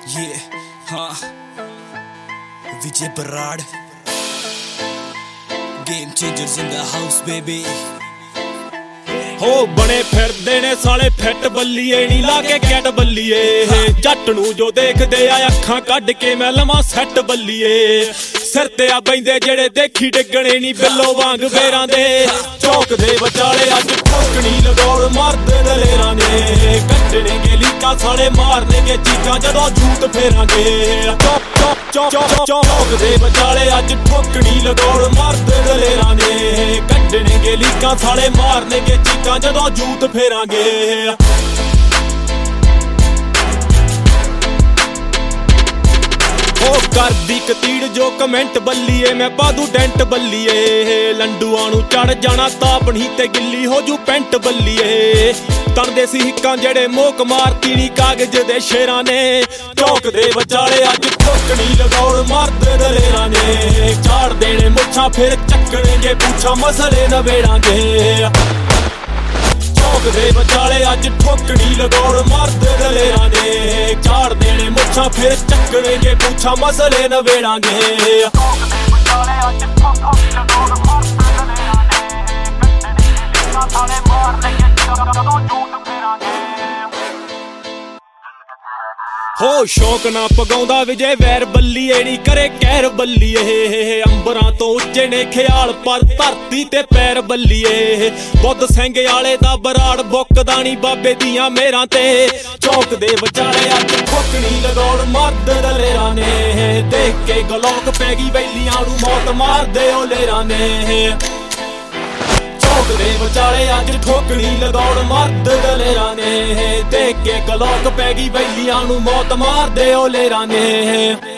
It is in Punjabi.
Yeah, huh. Vijay Barad. Game changers in the house, baby. ਹੋ ਬਣੇ ਫਿਰਦੇ ਨੇ ਸਾਲੇ ਫਿੱਟ ਬੱਲੀਏ ਨੀ ਲਾ ਕੇ ਕੈਟ ਬੱਲੀਏ ਜੱਟ ਨੂੰ ਜੋ ਦੇਖਦੇ ਆ ਅੱਖਾਂ ਕੱਢ ਕੇ ਮੈਂ ਲਵਾਂ ਸੈੱਟ ਬੱਲੀਏ ਸਿਰ ਤੇ ਆ ਬੈਂਦੇ ਜਿਹੜੇ ਦੇਖੀ ਡਿੱਗਣੇ ਨੀ ਬਿੱਲੋ ਵਾਂਗ ਵੇਰਾਂ ਦੇ ਚੌਕ ਦੇ ਵਿਚਾਲੇ ਅੱਜ ਠੋਕਣੀ ਲਗੌੜ ਮਾਰਦੇ ਦਲੇਰਾਂ ਨੇ ਕੱਢਣਗੇ ਲੀਕਾਂ ਸਾਲੇ ਮਾਰਨਗੇ ਚੀਕਾਂ ਜਦੋਂ ਜੂਤ ਫੇਰਾਂਗੇ ਚੌਕ ਦੇ ਵਿਚਾਲੇ ਅੱਜ ਠੋਕਣੀ ਲਗੌੜ ਮਾਰਦੇ ਦਲੇਰਾਂ ਨੇ ਕੱਢਣਗੇ ਲੀਕਾਂ ਸਾਲੇ ਮਾਰਨਗੇ ਚੀਕਾਂ ਜਦੋਂ ਜੂਤ ਫੇਰਾਂਗੇ ਕਰਦੀ ਕਤੀੜ ਜੋ ਕਮੈਂਟ ਬੱਲੀਏ ਮੈਂ ਪਾਦੂ ਡੈਂਟ ਬੱਲੀਏ ਲੰਡੂਆਂ ਨੂੰ ਚੜ ਜਾਣਾ ਤਾਪਣੀ ਤੇ ਗਿੱਲੀ ਹੋ ਜੂ ਪੈਂਟ ਬੱਲੀਏ ਤਣਦੇ ਸੀ ਹਿੱਕਾਂ ਜਿਹੜੇ ਮੋਕ ਮਾਰਤੀ ਨੀ ਕਾਗਜ਼ ਦੇ ਸ਼ੇਰਾਂ ਨੇ ਚੌਕ ਦੇ ਵਿਚਾਲੇ ਅੱਜ ਠੋਕਣੀ ਲਗੌੜ ਮਾਰਦੇ ਦਲੇਰਾਂ ਨੇ ਝਾੜ ਦੇਣੇ ਮੁੱਛਾਂ ਫਿਰ ਚੱਕਣਗੇ ਪੁੱਛਾਂ ਮਸਲੇ ਨਵੇੜਾਂਗੇ ਚੌਕ ਦੇ ਵਿਚਾਲੇ ਅੱਜ ਠੋਕਣੀ ਲਗੌੜ ਮਾਰਦੇ ਦਲੇਰਾਂ ਨੇ ਝਾੜ ਦੇਣੇ ਮੁੱਛਾਂ ਫਿਰ ਚੱਕਣਗੇ ਪੁੱਛਾਂ ਮਸਲੇ ਨਵੇੜਾਂਗੇ ਚੌਕ ਦੇ ਵਿਚਾਲੇ ਅੱਜ ਠੋਕਣੀ ਲਗੌੜ ਮਾਰਦੇ ਦਲੇਰਾਂ ਨੇ ਕੱਢਣਗੇ ਲੀਕਾਂ ਸਾਲੇ ਮਾਰਨਗੇ ਜਦੋਂ ਜੂਤ ਫੇਰਾਂਗੇ ਹੋ ਸ਼ੌਕ ਨਾ ਪਗਾਉਂਦਾ ਵਿਜੇ ਵੈਰ ਬੱਲੀਏ ਨੀ ਕਰੇ ਕਹਿਰ ਬੱਲੀਏ ਅੰਬਰਾਂ ਤੋਂ ਉੱਚੇ ਨੇ ਖਿਆਲ ਪਰ ਧਰਤੀ ਤੇ ਪੈਰ ਬੱਲੀਏ ਬੁੱਧ ਸਿੰਘ ਵਾਲੇ ਦਾ ਬਰਾੜ ਬੁੱਕਦਾ ਨੀ ਬਾਬੇ ਦੀਆਂ ਮੇਰਾਂ ਤੇ ਚੌਕ ਦੇ ਵਿਚਾਲੇ ਅੱਜ ਠੋਕਣੀ ਲਗੌੜ ਮਾਰਦੇ ਦਲੇਰਾਂ ਨੇ ਦੇਖ ਕੇ ਗਲੋਕ ਪੈ ਗਈ ਵੈਲੀਆਂ ਨੂੰ ਮੌਤ ਮਾਰਦੇ ਓ ਲੇਰਾਂ ਨੇ ਚੌਕ ਦੇ ਵਿਚਾਲੇ ਅੱਜ ਠੋਕਣੀ ਲਗੌੜ ਮਾਰਦੇ ਦਲੇਰਾਂ ਨੇ ਦੇਖ ਕੇ ਗਲੋਕ ਪੈ ਗਈ ਵੈਲੀਆਂ ਨੂੰ ਮੌਤ ਮਾਰਦੇ ਓ ਲੇਰਾਂ ਨੇ